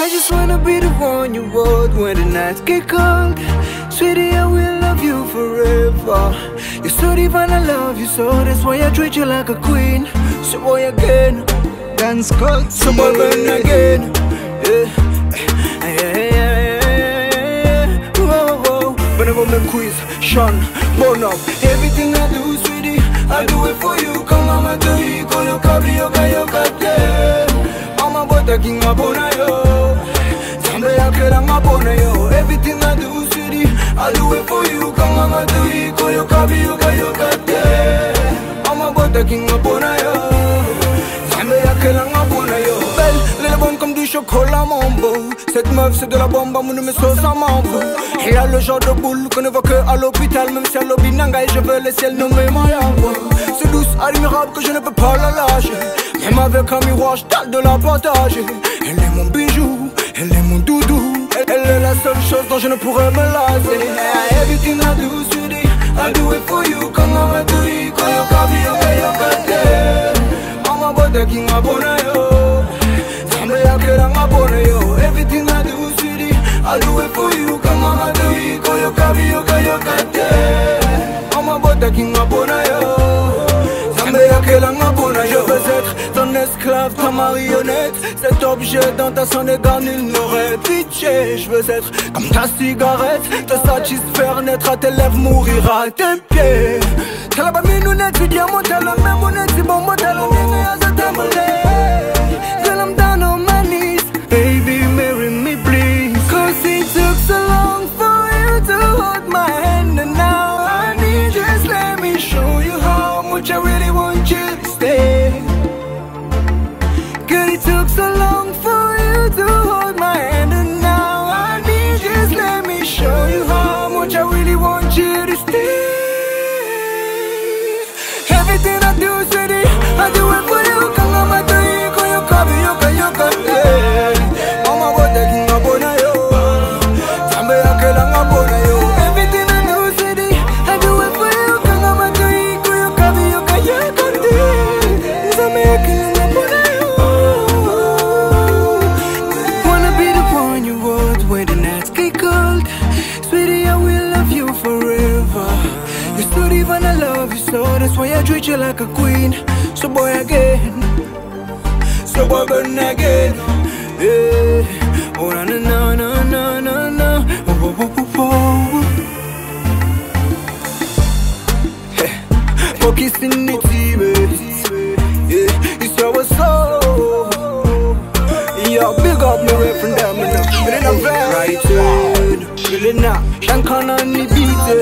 I just wanna be the one you want when the nights get cold. Sweetie, I will love you forever. You're so divine, I love you so. That's why I treat you like a queen. So boy again, Dance cult. so boy burn again. Yeah. Whoa, whoa. Whenever me quiz, Sean, burn up. Everything I do, sweetie, I do it for you. Come on, my baby, call your cabri, your captain. Mama, but the king of Bonayo. Everything I do, sweetie, I do it for you. Come on, my baby, call your cabri, your captain. Mama, but the king of Bonayo. Belle, elle est bonne comme du chocolat mambo. Cette meuf c'est de la bombe, mon numéro ça m'envoie. Elle a le genre de boule qu'on ne voit que à l'hôpital. Même si elle lobby nangaï, je veux le ciel nommer ma yango. C'est douce, admirable que je ne peux pas la lâcher. Même avec un miroir, je tâte de la partager. Elle est mon bijou, elle est mon doudou. Elle est la seule chose dont je ne pourrais me lasser. Everything I do, sweetie, I do it for you. Come on, my baby, call your cabri, your captain. Mama, but the king of Bonayo. Everything I do, sweetie, I do it for you. Come on, my baby, call your cabri, your captain. Mama, but the king of Bonayo. Je veux être ton esclave, ta marionnette. Cet objet dans ta son égard, nul n'aurait pitié. Je veux être comme ta cigarette, te satisfaire, naître à tes lèvres, mourir à tes pieds. T'as la bamine ou net, tu diamant, t'as le même honnête, c'est bon, moi t'as le négé à cette amolée. Girl, I'm down on my knees, baby, marry me please. Cause it took so long for you to hold my hand. And now I need you, just let me show you how much I really want you to stay. Girl, it took so long for you to hold my hand. And now I need you, just let me show you how much I really want you to stay. Everything I do, sweetie, I do it for you. Come on, my baby, call your cabri, your captain. Mama, what the king of Bonayo. Tambe akelanga Bonayo. Everything I do, sweetie, I do it for you. Come on, my baby, call your cabri, your captain. Tambe akelanga Bonayo. Wanna be the one you want when the nights get cold. Sweetie, I will love you forever. You're so divine, I love you so. That's why I treat you like a queen. So boy again, so boy burn again. Yeah. Oh na na na na na na. Oh, oh, oh, oh. Hey. Focus in the team. Yeah. It's your soul. Yo, big up me way from them. Feeling a very right turn. Feeling now. Shank on the beat.